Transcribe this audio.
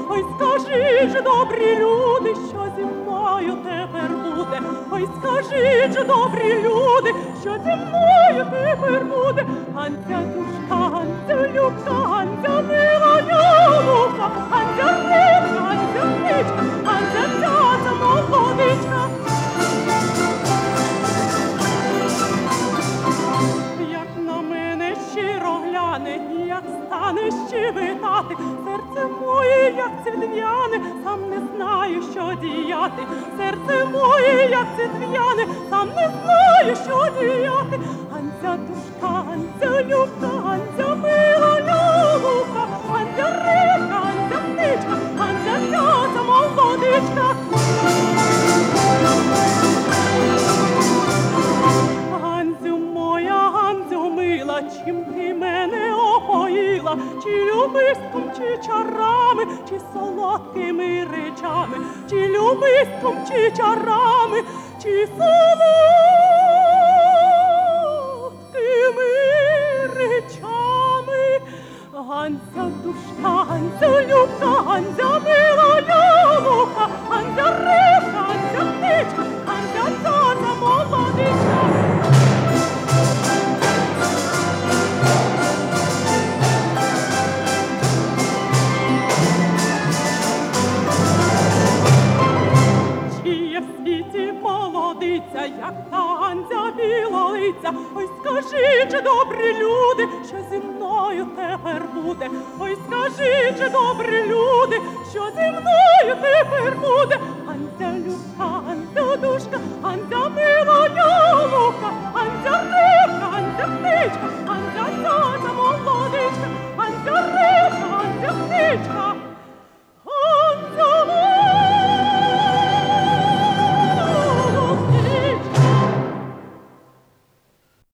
Ой, скажіть же, добрі люди, що зі мною тепер буде? Ой, скажіть же, добрі люди, що зі мною тепер буде? Ганця душка, Ганця любка, Ганця мила яблука, Ганця рибка, Ганця птичка, Ганця цяця молодичка. Як на мене щиро гляне, як стане щебетати, серце моє, як цвітв'яне, сам не знаю, що діяти. Серце моє, як цвітв'яне, сам не знаю, що діяти. Ганця душка, Ганця любка, Ганця мила яблука, Ганця рибка, Ганця птичка, Ганця цяця молодичка. Ганцю моя, Ганцю мила, чим ти мене опоїла? Чи любиськом, чи чарами, чи солодкими речами? Чи любиськом, чи чарами, чи солодкими речами? Ганця душка, Ганця любка, Ганця мила яблука, Ганця рибка, Ганця птичка, Ганця цяця молодичка. Чи є в світі молодиця, як та Ганця білолиця? Ой, скажіть же, добрі люди, що зі мною тепер буде? Ой, скажіть же, добрі люди, що зі мною тепер буде? Ганця любка, Ганця душка, Ганця